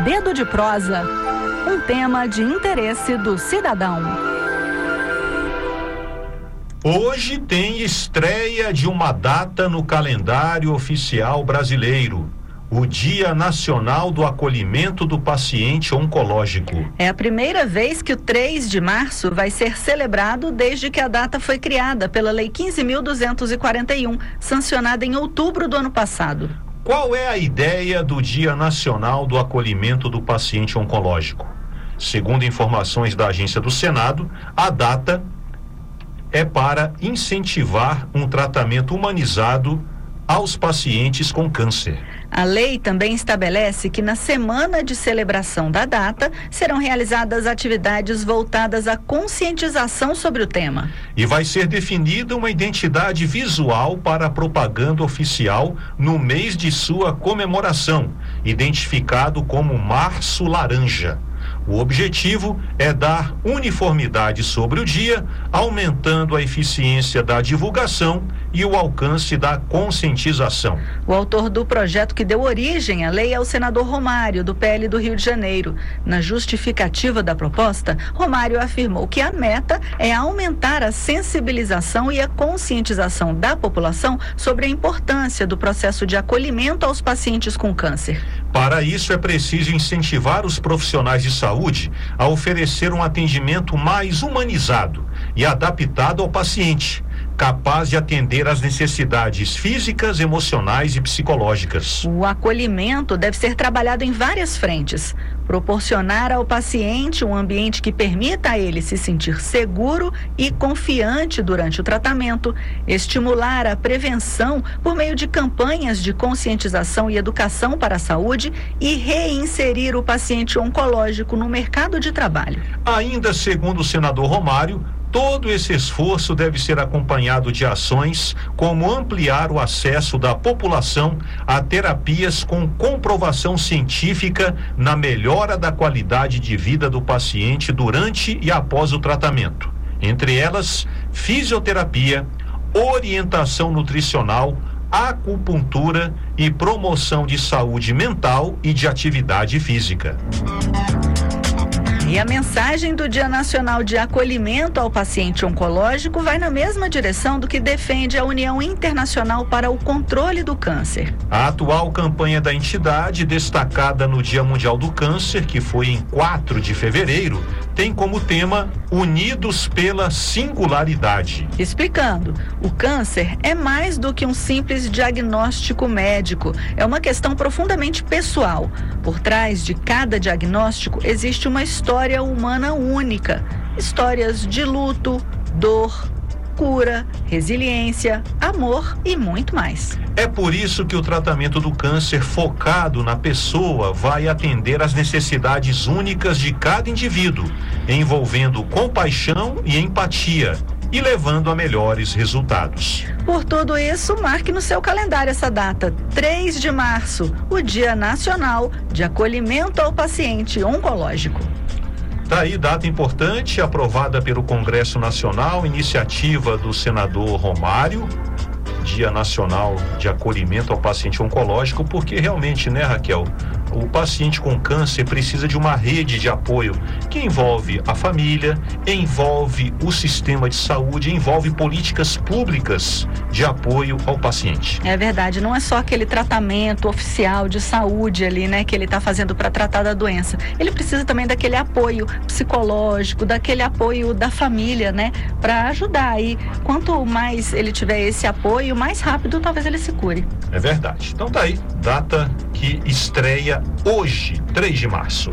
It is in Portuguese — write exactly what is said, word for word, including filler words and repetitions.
Dedo de Prosa, um tema de interesse do cidadão. Hoje tem estreia de uma data no calendário oficial brasileiro, o Dia Nacional do Acolhimento do Paciente Oncológico. É a primeira vez que o três de março vai ser celebrado desde que a data foi criada pela Lei quinze mil duzentos e quarenta e um, sancionada em outubro do ano passado. Qual é a ideia do Dia Nacional do Acolhimento do Paciente Oncológico? Segundo informações da Agência do Senado, a data é para incentivar um tratamento humanizado aos pacientes com câncer. A lei também estabelece que na semana de celebração da data serão realizadas atividades voltadas à conscientização sobre o tema. E vai ser definida uma identidade visual para a propaganda oficial no mês de sua comemoração, identificado como Março Laranja. O objetivo é dar uniformidade sobre o dia, aumentando a eficiência da divulgação e o alcance da conscientização. O autor do projeto que deu origem à lei é o senador Romário, do P L do Rio de Janeiro. Na justificativa da proposta, Romário afirmou que a meta é aumentar a sensibilização e a conscientização da população sobre a importância do processo de acolhimento aos pacientes com câncer. Para isso, é preciso incentivar os profissionais de saúde a oferecer um atendimento mais humanizado e adaptado ao paciente, capaz de atender às necessidades físicas, emocionais e psicológicas. O acolhimento deve ser trabalhado em várias frentes. Proporcionar ao paciente um ambiente que permita a ele se sentir seguro e confiante durante o tratamento, estimular a prevenção por meio de campanhas de conscientização e educação para a saúde e reinserir o paciente oncológico no mercado de trabalho. Ainda segundo o senador Romário, todo esse esforço deve ser acompanhado de ações como ampliar o acesso da população a terapias com comprovação científica na melhora da qualidade de vida do paciente durante e após o tratamento. Entre elas, fisioterapia, orientação nutricional, acupuntura e promoção de saúde mental e de atividade física. E a mensagem do Dia Nacional de Acolhimento ao Paciente Oncológico vai na mesma direção do que defende a União Internacional para o Controle do Câncer. A atual campanha da entidade, destacada no Dia Mundial do Câncer, que foi em quatro de fevereiro, tem como tema Unidos pela Singularidade. Explicando, o câncer é mais do que um simples diagnóstico médico, é uma questão profundamente pessoal. Por trás de cada diagnóstico existe uma história humana única, histórias de luto, dor, cura, resiliência, amor e muito mais. É por isso que o tratamento do câncer focado na pessoa vai atender às necessidades únicas de cada indivíduo, envolvendo compaixão e empatia e levando a melhores resultados. Por tudo isso, marque no seu calendário essa data, três de março, o Dia Nacional de Acolhimento ao Paciente Oncológico. Tá aí, data importante, aprovada pelo Congresso Nacional, iniciativa do senador Romário, Dia Nacional de Acolhimento ao Paciente Oncológico, porque realmente, né, Raquel, o paciente com câncer precisa de uma rede de apoio que envolve a família, envolve o sistema de saúde, envolve políticas públicas de apoio ao paciente. É verdade, não é só aquele tratamento oficial de saúde ali, né, que ele está fazendo para tratar da doença. Ele precisa também daquele apoio psicológico, daquele apoio da família, né, para ajudar aí. Quanto mais ele tiver esse apoio, mais rápido talvez ele se cure. É verdade. Então tá aí, data que estreia hoje, três de março.